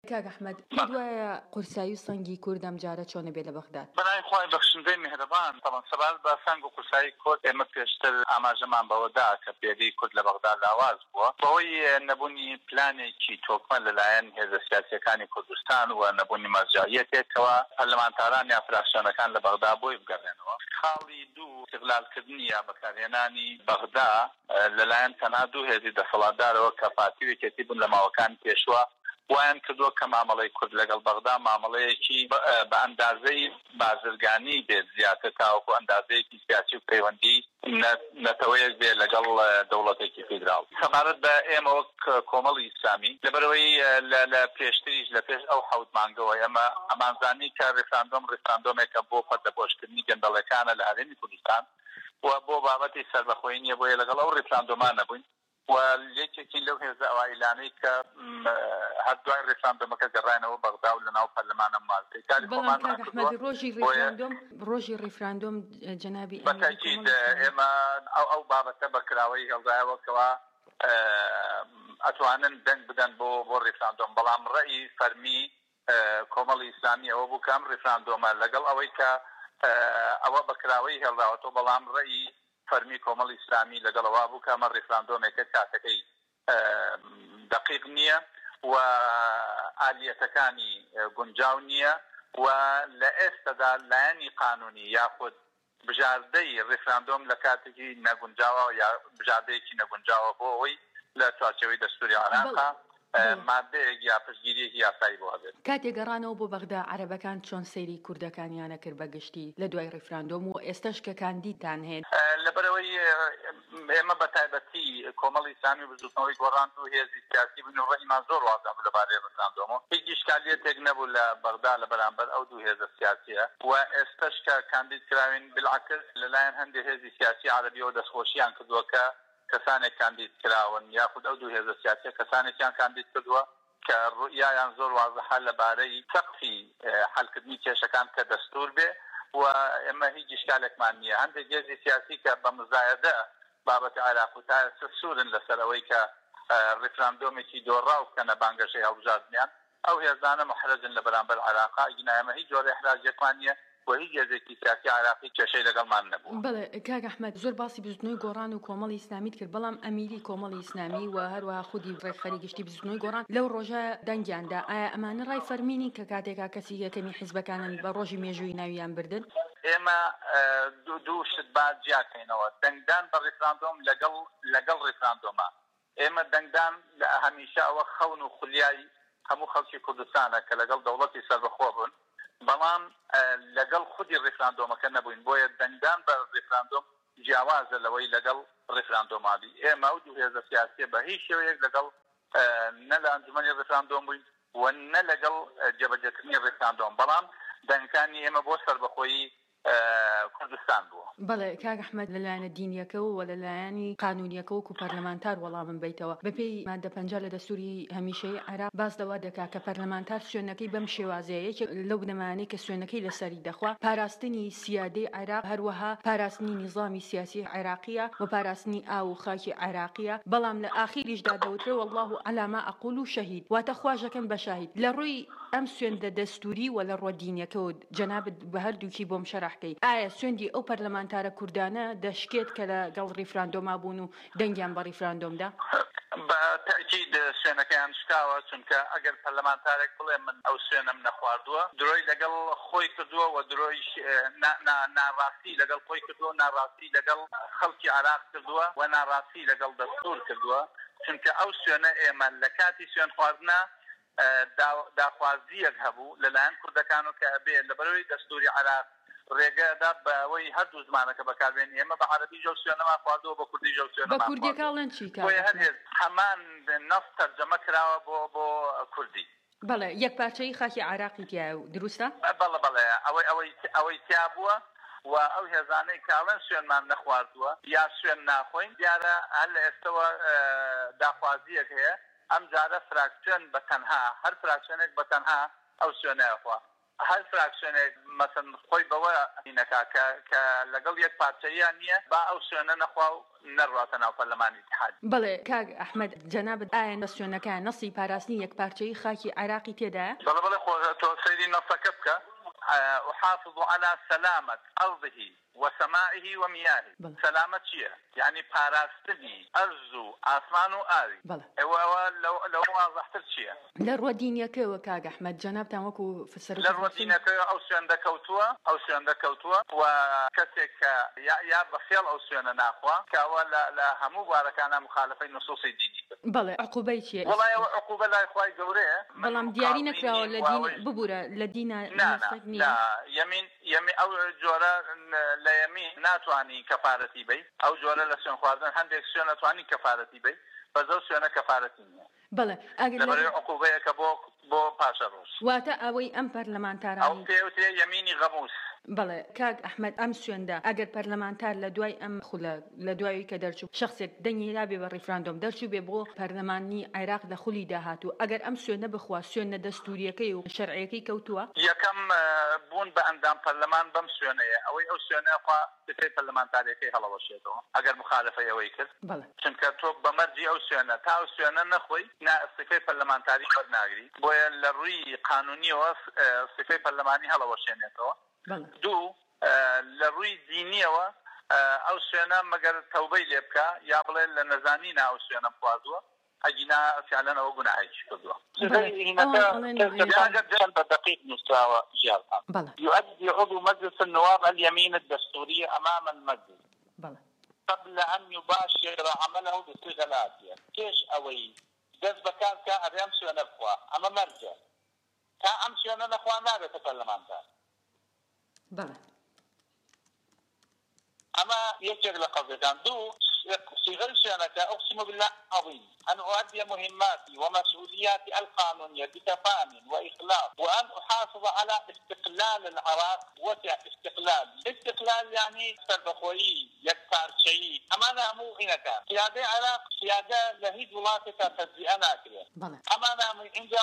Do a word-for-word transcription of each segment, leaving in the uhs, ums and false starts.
کاک ئەحمەد پێت وایە قورسایی و سەنگی کورد ئەم جارە چۆنە بێ لە بەغداد؟ بەلای خۆی بەخشندەی میهرەبان تەمان سەبارەت بە سەنگ و قورسایی کورد ئێمە پێشتر ئاماژەمان بەوە دا کە پێدەی کورد لە بەغداد لاواز بووە بەهۆی نەبوونی پلانێکی تۆکمە لەلایەن هێزە سیاسیەکانی کوردستان و نەبوونی مەرجعیەتێکەوە پەرلەمانتاران یا فراکسیۆنەکان لە بەغداد بۆی بگەڕێنەوە. خاڵی دوو استیغلالکردنی یا بەکارهێنانی بەغداد لەلایەن تەنها دوو هێزی دەسەڵاتدارەوە کە پارتی وێکێتی بوون لە ماوەکانی پێشوە وایان کردووە کە مامەڵەی کورد لەگەڵ بەغدا مامەڵەیەکی بە ئەندازەی بازرگانی بێت زیاتر تاوەکو ئەندازەیەکی سیاسی و پەیوەندی نەتەوەیەک بێت لەگەڵ دەوڵەتێکی فیدراڵ. سەبارەت بە ئێمە وەک کۆمەڵی ئیسلامی لەبەرەوەی لە پێشتریش لە پێش ئەو حەوت مانگەوە ئێمە ئەمانزانی کە ڕێفراندۆم ڕێفراندۆمێکە بۆ پەردەپۆشکردنی گەندەڵەکانە لە هەرێمی کوردستان و بۆ بابەتی سەربەخۆیی نییە بۆیە لەگەڵ ئەو ڕێفراندۆمان نەبووین و یەکێکین لەو هێزە ئەوائیلانەی کە هەر دوای ڕێفراندۆمەکە گەڕاینەوە بەغدا و لەناو پەرلەمانە مازەی کاری خۆمان ئەحمەد ڕۆژی ڕێفراندۆم ڕۆژی ڕێفراندۆم جەنابی بەتاکید ئێمە ئەو ئەو بابەتە بەکراوەی هەڵدایەوەکەوە ئەتوانن دەنگ بدەن بۆ بۆ ڕێفراندۆم بەڵام ڕەئی فەرمی کۆمەڵی ئیسلامی ئەوە بوو کەم ڕێفراندۆمە لەگەڵ ئەوەی کە ئەوە بەکراوەی هێڵداوەتەوە بەڵام ڕەئی فەرمی کۆمەڵی ئیسلامی لەگەڵەوە بوو کەمە ڕێفراندۆمێکە کاتەکەی دقیق نییە و ئالیەتەکانی گونجاو نییە و لە ئێستادا لایەنی قانونی یاخود بژاردەی ڕێفراندۆم لە کاتێکی نەگونجاوە یا بژاردەیەکی نەگونجاوە بۆ ئەوەی لە چوارچێوەی دەستوری عێراقا مادەیەک یا پشتگیریەکی یاسایی بۆ هەبێت. کاتێک گەڕانەوە بۆ بەغدا عەرەبەکان چۆن سەیری کوردەکانیانە کرد بەگشتی لە دوای ڕێفراندۆم و ئێستاش کە کاندیدتان هەیە؟ لەبەرەوەی ئێمە بەتایبەتی کۆمەڵی ئیسلامی بزوتنەوەی گۆڕاند و هێزی سیاسی بووین و ڕێیمان زۆر واضح بوو لەبارەی ڕێفراندۆمەوە هیچ ئیشکالیەتێک نەبوو لە بەغدا لە بەرامبەر ئەو دوو هێزە سیاسیە و ئێستاش کە کاندید کراوین بالعکس لەلایەن هەندێک هێزی سیاسی عەرەبیەوە دەستخۆشییان کردووە کە کەسانێک کاندید کراون یاخود ئەو دوو هێزە سیاسیە کەسانێکیان کاندید کردووە کە ڕوئیایان زۆر وازەحە لەبارەی سەقفی حەلکردنی کێشەکان کە دەستور بێ و ئێمە هیچ ئیشکالێکمان نییە. هەندێک هێزی سیاسی کە بە مزایەدە بابەتی عێراق و تا ئێستا سوورن لەسەرەوەی کە ڕێفراندۆمێکی دۆڕاو بکەنە بانگەشەی هەڵبژاردنیان ئەو هێزانە محرەجن لە بەرامبەر عێراقا ئیگنا ئێمە هیچ جۆرە ئیحراجێکمان نییە و هیچ هێزێکی سیاسی عێراقی کێشەی لەگەڵمان نەبوو. بەڵێ کاک ئەحمەد زۆر باسی بزوتنەوەی گۆڕان و کۆمەڵی ئیسلامیت کرد بەڵام ئەمیری کۆمەڵی ئیسلامی و هەروەها خودی ڕێکخەری گشتی بزوتنەوەی گۆڕان لەو ڕۆژە دەنگیاندا ئایا ئەمانە ڕای فەرمینی کە کاتێکا کەسی یەکەمی حیزبەکانن بە ڕۆژی مێژووی ناویان بردن؟ ئێمە دوو شت با جیاکەینەوە دەنگدان بە ڕێفراندۆم لەگەڵ لەگەڵ ڕێفراندۆمە ئێمە دەنگدان هەمیشە ئەوە خەون و خولیای هەموو خەڵکی کوردستانە کە لەگەڵ دەوڵەتی سەربەخۆ بوون بەڵام لەگەڵ خودی ڕێفراندۆمەکە نەبووین بۆیە دەنگدان بە ڕێفراندۆم جیاوازە لەوەی لەگەڵ ڕێفراندۆمابی ئێمە و دوو هێزە سیاسیە بە هیچ شێوەیەک لەگەڵ نە لە ئەنجومەنی ڕێفراندۆم بووین و نە لەگەڵ جێبەجێکردنی ڕێفراندۆم بەڵام دەنگەکانی ئێمە بۆ سەربەخۆیی کوردستان بووە. بەڵێ کاک ئەحمەد لەلایەنە دینیەکە و لەلایەنی قانونیەکە وەکو پەرلەمانتار وەڵامم بیتەوە بەپێی مادە پەنجا لە دەستوری هەمیشەی عێراق باس دەوا دەکا کە پەرلەمانتار سوێنەکەی بەم شێوازەیە یەک لەو بنەمانەی کە سوێنەکەی لەسەری دەخوا پاراستنی سیادەی عێراق هەروەها پاراستنی نیزامی سیاسی عێراقیە و پاراستنی ئاو و خاکی عێراقیە بەڵام لە ئاخیریشدا دەوترێ والله عەلا ما ئەقول و شەهید واتە خواژەکەم بە شاهید لە ڕووی ئەم سوێندە دەستوری و لە ڕۆ دینیەکە و جەنابەت بە هەردووکی بۆم شەرحکەی ئایا سوێندی ئەو پەرلەمانتارە کوردانە دەشکێت کە لەگەڵ ڕێفراندۆما بوون و دەنگیان بە ڕێفراندۆمدا؟ بە تەکید سوێنەکەیان شکاوە چونکە ئەگەر پەرلەمانتارێک بڵێ من ئەو سوێنم نەخواردووە درۆی لەگەڵ خۆی کردووە و درۆی ناڕاستی لەگەڵ خۆی کردووە ناڕاستی لەگەڵ خەڵکی عێراق کردووە و ناڕاستی لەگەڵ دەستوور کردووە چونکە ئەو سوێنە ئێمە لە کاتی سوێن خواردنە داخوازیەک هەبوو لەلایەن کوردەکان و کە بێ لەبەرەوەی دەستوری عێراق ڕێگەدا بەوەی هەردوو زمانەکە بەکاربێن ئێمە بە عەرەبی ژەو سوێنەمان خواردووە بە کوردی ژەو سوێنەمان بە کوردیەکەڵێن چی هەر هەمان نەف تەرجەمە کراوە بۆ بۆ کوردی. بەڵێ یەک پارچەی خاکی عێراقی تیا و دروستە؟ بەڵێ بەڵێ ئەوەی ئەوەی ئەوەی تیا بووە و ئەو هێزانەی کاڵێن سوێنمان نەخواردووە یا سوێن ناخۆین دیارە هەر لە ئێستەوە داخوازیەک هەیە ئەم جارە فراکسیۆن بە تەنها هەر فراکسیۆنێک بە تەنها ئەو سوێنەیەخوا هەر فراکسیۆنێک مەسەن خۆی بەوە هینەکا کە لەگەڵ یەک پارچەیان نییە با ئەو سوێنە نەخوا و نەڕاتە ناو پەرلەمانی اتحاد. بەڵێ کاک ئەحمەد جەنابەت ئایا بە سوێنەکە نەسی پاراستنی یەک پارچەیی خاکی عێراقی تێدایە؟ بەڵێ بەڵێ خۆ تۆ سەیری نەسەکە بکە. أحافظ على سلامة أرضه وسمائه ومياهه. سلامة شيء يعني باراستني أرزو آسمان وآري. هو لو لو واضح ترشيء. لرو دينيك وكاج أحمد جناب تامكو في السر. لرو دينيك أو سيان دكوتوا أو سيان دكوتوا وكسك يا يا بخيل أو سيان ناقوا كولا لا همو باركانا مخالفين نصوص الديني. بله عقوبة شيء. والله عقوبة لا إخوي جوريه. بلام دياري نكرا ولا دين ببورة لدينا. لا لا يمين يمين أو جورا لا يمين ناتواني كفارتي بي أو جورا لسيان خواردن هندك سيان ناتواني كفارتي بي بزو سيان كفارتي نية. بله. لبري عقوبة كبو بو باشروس. واتا أوي أم برلمانتاراني. أو تي أو تي يميني غموس. بله کاک ئەحمەد ئەم سوێندا ئەگەر پەرلەمانتار لە دوای ئەم خولە لە دوایی کە دەرچوو شخصێک دەنگی لابێ بە ڕیفراندۆم دەرچوو بێ بۆ پەرلەمانی عێراق لە خولی داهاتوو ئەگەر ئەم سوێنە بخوا سوێنە دەستوریەکەی و شەرعیەکەی کەوتووە یەکەم بوون بە ئەندام پەرلەمان بەم سوێنەیە ئەوەی ئەو سوێنە خوا دەکەی پەرلەمانتاریەکەی هەڵەوەشێتەوە ئەگەر مخالفەی ئەوەی کرد چونکە تۆ بەمەرجی ئەو سوێنە تا ئەو سوێنە نەخۆی سفەی پەرلەمانتاری وەرناگری بۆیە لە ڕووی قانونیەوە سفەی پەرلەمانی هەڵەوەشێنێتەوە. دوو لە ڕووی دینیەوە ئەو سوێنە مەگەر تەوبەی لێ بکە یا بڵێ لە نەزانینە ئەو سوێنە بخوازووە ئەگینا فعلەنەوە گوناحێکی کردووە. بدقيق مستوى جهة يؤدي عضو مجلس النواب اليمين الدستورية أمام المجلس بله. قبل أن يباشر عمله بصيغة الآتية كيش أوي دز بكان كأريم سوێنە بخوا أما مرجع تا أم سوێنە نەخوا نابێتە پەرلەمانتار. بله. أما يجب لقضيتان دو صيغة سيانة أقسم بالله عظيم أن أؤدي مهماتي ومسؤولياتي القانونية بتفاني وإخلاص وأن أحافظ على استقلال العراق وسع استقلال استقلال يعني سربخوي يكتار شيء أما أنا مو هنا كان سيادة العراق سيادة لهيد ولاتك تجزئنا كده أما أنا من عند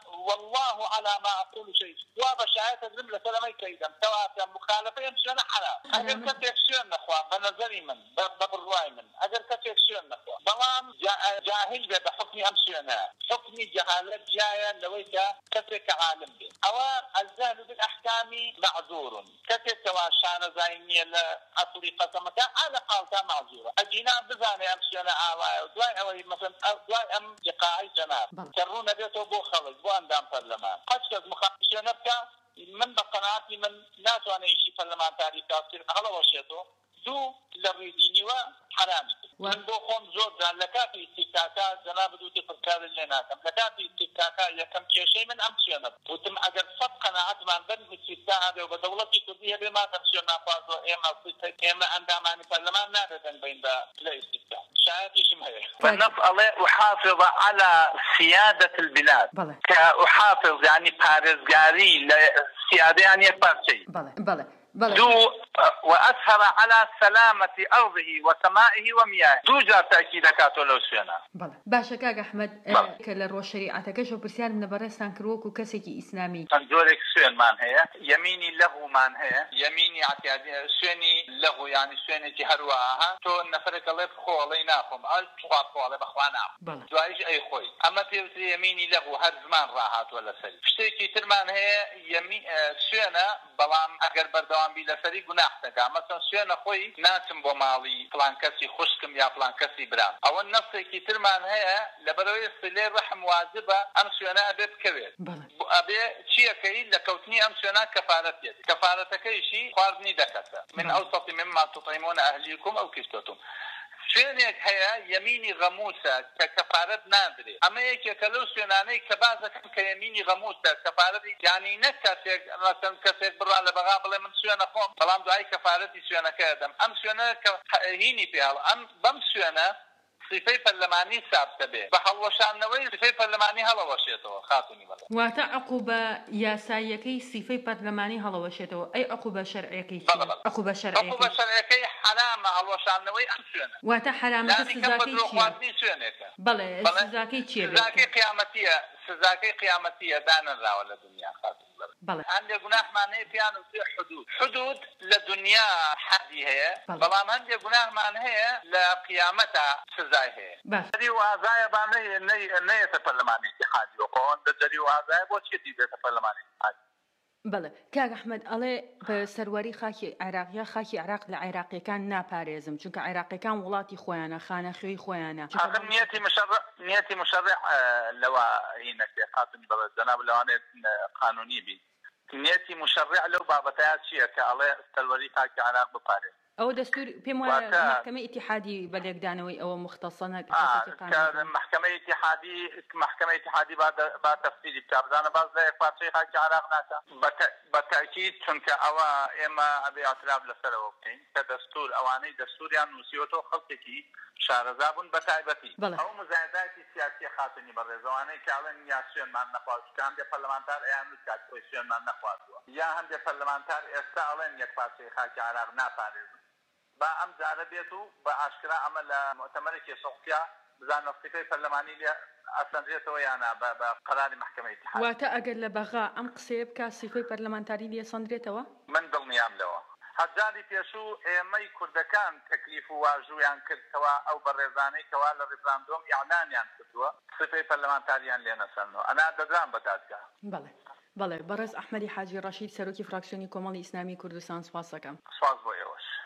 والله على ما أقول شيء وبشاية الزملة سلامي كيدا سواء مخالفة يمشينا حرام أجل كتكشيون نخوان بنظري من ببرواي من أجل كتكشيون نخوان بلام جاهل بحكم أمشينا حكم جهالة جاية لويك كتك عالم به أو الجهل بالأحكام معذور كتك تواشان زاينية لأصلي قسمك على قالتا معذورة أجينا بزاني أمشينا آواء ودواء أوي مثلا دواء أم يقاعي جناب كرونا بيته بو خلق بو أندام فرلمان قد مخالفين بك من بقناعتي من لا تواني شي فرلمان تاريخ تاثير هلا وشيته دو لغيديني وحرامي و... من بو خون زور جان لكاتي استكاكا جناب دوتي فركار اللي ناكم لكاتي استكاكا يكم شيء من أمشينا وتم أجر صد قناعات من بن استكاكا هذا وبدولتي كردية بما تمشينا فازو إما صيتك إما أنداماني فرلمان نادتا بين دا لا استكاكا شايتي شمهي فالنص الله أحافظ على سيادة البلاد بله. كأحافظ يعني بارزقاري لسيادة يعني بارشي بله بله دو وأسهر على سلامة أرضه وسمائه ومياه دو جار تأكيد كاتو لو سوينا بله باشا كاك أحمد كلا رو شريعتك شو برسيار من برستان كروك وكسكي إسلامي تنجورك سوين مان هي يميني لغو مان هي يميني عتيادي سويني لغو يعني سويني تهرواها تو نفرك الله بخو الله يناخم أو تخواب خو الله بخوانا بله دوايش أي خوي أما تيوتي يميني لغو هر زمان راحات ولا سري فشتيكي ترمان هي يمي سوينا بلام أقر بردوان بلا سري جناح تجا مثلا سوينا خوي ناتم بمالي فلان كسي خشكم يا فلان كسي برام أو النص كي ترمان هي لبروي الصلة رحم واجبة أم سوينا أبي بكبير أبي شيء كي لكوتني أم سوينا كفارة يد كفارة كي شيء قارني دكتة من أوسط مما تطعمون أهليكم أو كشتم سوێنێک هەیە یەمینی غەموسە کە کەفارەت نادرێت ئەمە یەکێکە لەو سوێنانەی کە بازەکەم کە یەمینی غەموسە کەفارەتی یانی نەک کەسێک ڕەسەن کەسێک بڕا لە بەغا بڵێ من سوێنە خۆم بەڵام دوای کەفارەتی سوێنەکە دەم ئەم سوێنە کە هینی پێڵ ئەم بەم سوێنە صفەی پەرلەمانی سابتە بێ بە هەڵوەشانەوەی صفەی پەرلەمانی هەڵەوەشێتەوە خاتونی بەڵێ واتە عقوبە یاساییەکەی صفەی پەرلەمانی هەڵەوەشێتەوە ئەی عقوبە شەرعیەکەی عقوبە شەرعیەکەی عقوبە شەرعیەکەی حرامە هەڵوەشانەوەی ئەم سوێنە واتە حرامەکە سزاکەی چییە بەڵێ سزاکەی چییە سزاکەی قیامەتیە سزاکەی قیامەتیە دانەراوە لە دنیا خاتون بەڵێ هەندێک گوناحمان هەیە پیان وتێ حدود حدود لە دنیا حەدی هەیە بەڵام هەندێک گوناحمان هەیە لە قیامەتە سزای هەیە دەری و ئازایە با نەیەتە پەرلەمانی ئیتیحادی وەقەوەن دەری و ئازایە بۆ چێتی بێتە پەرلەمانی ئیتیحادی بەڵێ کاک ئەحمەد ئەڵێ بە سەرواری خاکی عێراقیە خاکی عێراق لە عێراقیەکان ناپارێزم چونکە عێراقیەکان وڵاتی خۆیانە خانەخوێی خۆیانە نیەتی مشەڕع نیەتی مشەڕع لەوە هینەکێ خاتمی بەڵێ جەناب لەوانێت قانونی بی نیەتی مشەڕع لەو بابەتەیە چییە کە ئەڵێ سەروەری خاکی عێراق بپارێز ئەو دەستور پێم وایە محکەمەی ئیتیحادی بەلێکدانەوەی ئەوە مختصەنە محکەمەی ئیتیحادی محکەمەی ئیتیحادی با تەفسیری بکابزانە باز لە یەک پارچەی خاکی عێراق ناکە بەتاکید چونکە ئەوە ئێمە ئەبێ ئاعتراف لەسەرەوە بکەین کە دەستور ئەوانەی دەستوریان نووسیوەتەوە خەڵکێکی شارەزا بوون بە تایبەتی ئەو مزایداتی سیاسی خاتنی بەڕێزەوانەی کاڵێن یا سوێنمان نەخواست هەندێک پەرلەمانتار ئەیان کات خۆی سوێنمان نەخواستووە یا هەندێک پەرلەمانتار ئێستا ئەڵێن یەک پارچەی خاکی عێراق ناپارێزن با ئەم جارە بێت و بە ئاشکرا ئەمە لە مؤتەمەرێکی سەڵکیا بزانە سیفەی پەرلەمانی لێ ئەسەندرێتەوە یانە بە قەراری محکەمەی ئیتیحاد واتە ئەگەر لە بەغا ئەم قسەیە بکە سیفەی پەرلەمانتاری لێ سەندرێتەوە من دڵنیام لەوە هەزاری پێشوو ئێمەی کوردەکان تەکلیف و واژوویان کردەوە ئەو بەڕێزانەی کەوا لە ڕێفراندۆم ئیعلانیان کردووە سیفەی پەرلەمانتاریان لێ نەسەنەوە ئەنا دەدران بە دادگا بەڵێ بەڵێ بەڕێز ئەحمەدی حاجی ڕەشید سەرۆکی فراکسیۆنی کۆمەڵی ئیسلامی کوردستان سوپاس دەکەم سپاس بۆ